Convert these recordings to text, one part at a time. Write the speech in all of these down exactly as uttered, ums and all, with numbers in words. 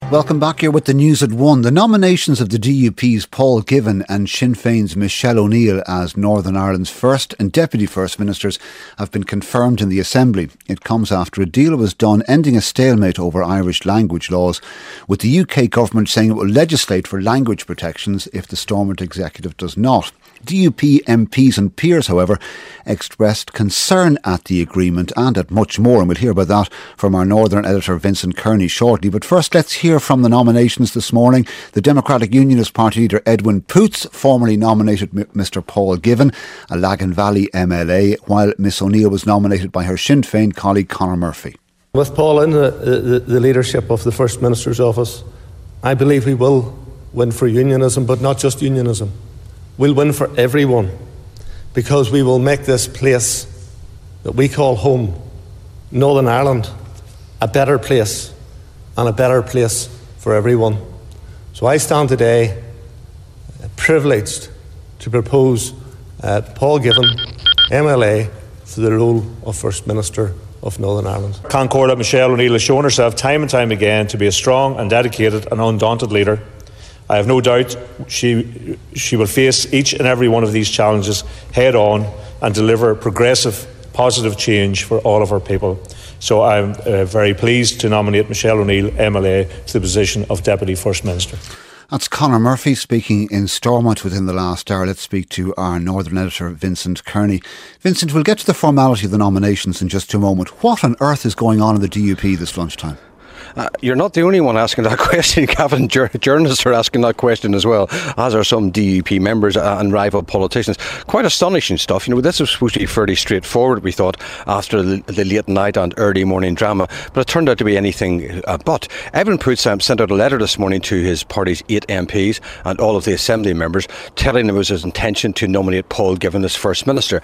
Welcome back here with the news at one. The nominations of the D U P's Paul Givan and Sinn Féin's Michelle O'Neill as Northern Ireland's first and deputy first ministers have been confirmed in the Assembly. It comes after a deal was done ending a stalemate over Irish language laws, with the U K government saying it will legislate for language protections if the Stormont executive does not. D U P M Ps and peers, however, expressed concern at the agreement and at much more, and we'll hear about that from our Northern editor Vincent Kearney shortly. But first, let's hear from the nominations this morning. The Democratic Unionist Party leader Edwin Poots formally nominated Mr Paul Givan, a Lagan Valley M L A, while Miss O'Neill was nominated by her Sinn Féin colleague Conor Murphy. With Paul in the, the, the leadership of the First Minister's office, I believe we will win for unionism, but not just unionism. We'll win for everyone, because we will make this place that we call home, Northern Ireland, a better place, and a better place for everyone. So I stand today privileged to propose uh, Paul Givan, M L A, to the role of First Minister of Northern Ireland. Concordia Michelle O'Neill has shown herself time and time again to be a strong and dedicated and undaunted leader. I have no doubt she she will face each and every one of these challenges head on and deliver progressive, positive change for all of our people. So I'm uh, very pleased to nominate Michelle O'Neill, M L A, to the position of Deputy First Minister. That's Conor Murphy speaking in Stormont within the last hour. Let's speak to our Northern editor, Vincent Kearney. Vincent, we'll get to the formality of the nominations in just a moment. What on earth is going on in the D U P this lunchtime? Uh, you're not the only one asking that question, Gavin. Jur- journalists are asking that question as well, as are some D U P members uh, and rival politicians. Quite astonishing stuff. You know, this was supposed to be fairly straightforward, we thought, after the, the late night and early morning drama, but it turned out to be anything uh, but. Edwin Poots um, sent out a letter this morning to his party's eight M Ps and all of the Assembly members, telling them it was his intention to nominate Paul Givan as First Minister.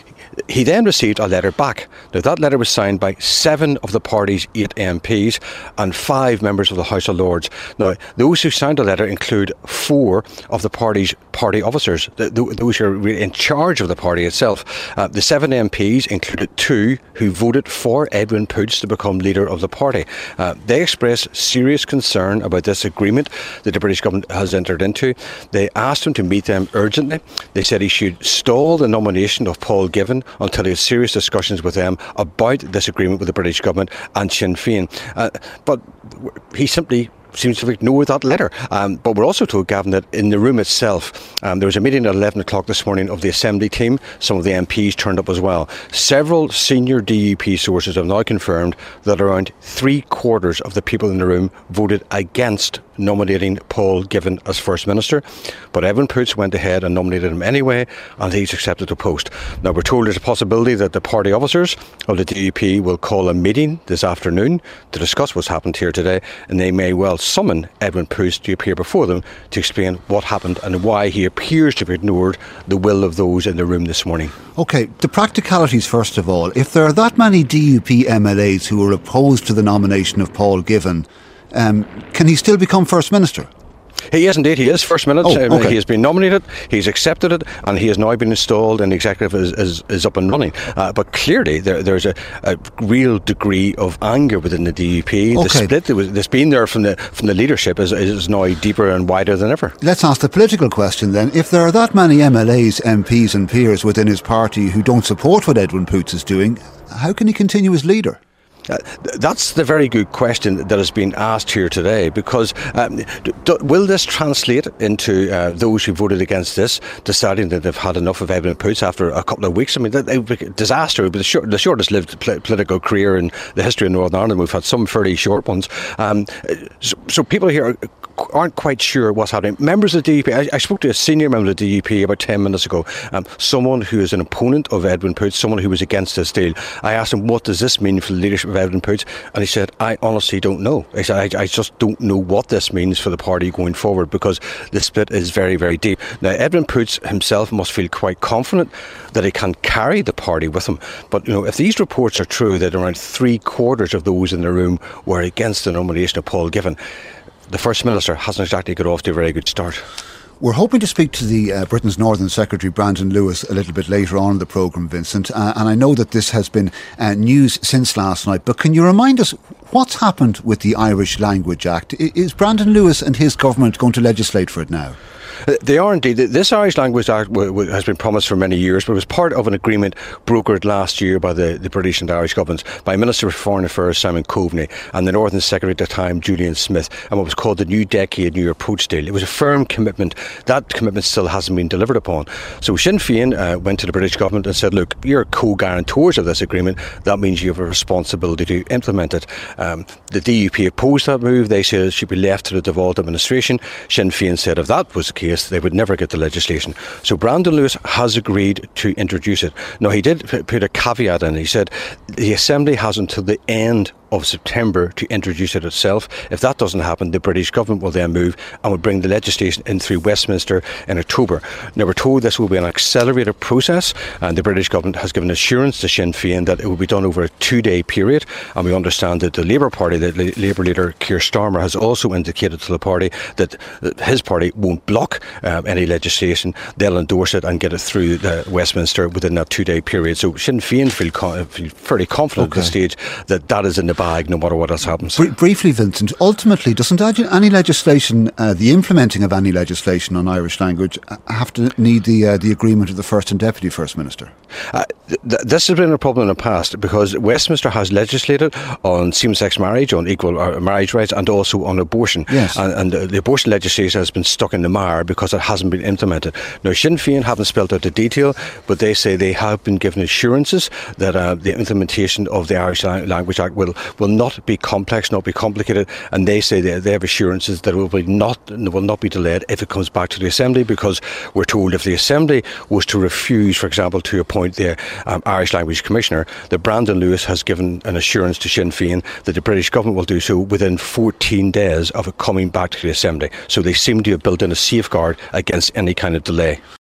He then received a letter back. Now, that letter was signed by seven of the party's eight M Ps and five members of the House of Lords. Now, those who signed the letter include four of the party's party officers, those who are in charge of the party itself. Uh, the seven M Ps included two who voted for Edwin Poots to become leader of the party. Uh, they expressed serious concern about this agreement that the British government has entered into. They asked him to meet them urgently. They said he should stall the nomination of Paul Givan until he had serious discussions with them about this agreement with the British government and Sinn Féin. Uh, but he simply seems to have ignored that letter. Um, but we're also told, Gavin, that in the room itself, um, there was a meeting at eleven o'clock this morning of the Assembly team. Some of the M Ps turned up as well. Several senior D U P sources have now confirmed that around three quarters of the people in the room voted against nominating Paul Givan as First Minister. But Edwin Poots went ahead and nominated him anyway, and he's accepted the post. Now, we're told there's a possibility that the party officers of the D U P will call a meeting this afternoon to discuss what's happened here today, and they may well summon Edwin Poots to appear before them to explain what happened and why he appears to have ignored the will of those in the room this morning. OK, the practicalities first of all. If there are that many D U P M L As who are opposed to the nomination of Paul Givan, um, can he still become First Minister? He is indeed. He is First Minister. Oh, okay. He has been nominated, he's accepted it, and he has now been installed, and the executive is, is, is up and running. Uh, but clearly there, there's a, a real degree of anger within the D U P. Okay. The split that was, that's been there from the from the leadership is, is now deeper and wider than ever. Let's ask the political question then. If there are that many M L As, M Ps and peers within his party who don't support what Edwin Poots is doing, how can he continue as leader? Uh, that's the very good question that has been asked here today, because um, d- d- will this translate into uh, those who voted against this deciding that they've had enough of Edwin Poots after a couple of weeks? I mean, that would be a disaster. It would be the, short, the shortest lived pl- political career in the history of Northern Ireland. We've had some fairly short ones. Um, so, so people here are, aren't quite sure what's happening. Members of the D U P, I, I spoke to a senior member of the D U P about ten minutes ago, um, someone who is an opponent of Edwin Poots, someone who was against this deal. I asked him, what does this mean for the leadership of Edwin Poots? And he said, I honestly don't know. He said, I, I just don't know what this means for the party going forward, because the split is very, very deep. Now, Edwin Poots himself must feel quite confident that he can carry the party with him. But, you know, if these reports are true, that around three quarters of those in the room were against the nomination of Paul Givan, the First Minister hasn't exactly got off to a very good start. We're hoping to speak to the uh, Britain's Northern Secretary, Brandon Lewis, a little bit later on in the programme, Vincent. Uh, and I know that this has been uh, news since last night, but can you remind us what's happened with the Irish Language Act? Is Brandon Lewis and his government going to legislate for it now? They are indeed. This Irish Language Act w- w- has been promised for many years, but it was part of an agreement brokered last year by the, the British and Irish governments, by Minister for Foreign Affairs Simon Coveney and the Northern Secretary at the time, Julian Smith, and what was called the New Decade New Approach Deal. It was a firm commitment. That commitment still hasn't been delivered upon. So Sinn Féin uh, went to the British government and said, look, you're co-guarantors of this agreement. That means you have a responsibility to implement it. Um, the D U P opposed that move. They said it should be left to the devolved administration. Sinn Féin said if that was the case, they would never get the legislation. So Brandon Lewis has agreed to introduce it. Now, he did put a caveat in. He said the Assembly has until the end of September to introduce it itself. If that doesn't happen, the British government will then move and will bring the legislation in through Westminster in October. Now, we're told this will be an accelerated process, and the British government has given assurance to Sinn Féin that it will be done over a two-day period. And we understand that the Labour Party, the Labour leader Keir Starmer, has also indicated to the party that his party won't block um, any legislation. They'll endorse it and get it through the Westminster within that two-day period. So Sinn Féin feel, co- feel fairly confident okay. at this stage that that is in the bag no matter what else happens. Br- briefly, Vincent, ultimately, doesn't any legislation, uh, the implementing of any legislation on Irish language, have to need the uh, the agreement of the First and Deputy First Minister? Uh, th- this has been a problem in the past because Westminster has legislated on same-sex marriage, on equal uh, marriage rights, and also on abortion. Yes. And, and uh, the abortion legislation has been stuck in the mire because it hasn't been implemented. Now, Sinn Féin haven't spelled out the detail, but they say they have been given assurances that uh, the implementation of the Irish Language Act will will not be complex, not be complicated, and they say they, they have assurances that it will be not will not be delayed if it comes back to the Assembly, because we're told if the Assembly was to refuse, for example, to appoint the um, Irish Language Commissioner, that Brandon Lewis has given an assurance to Sinn Féin that the British government will do so within fourteen days of it coming back to the Assembly. So they seem to have built in a safeguard against any kind of delay.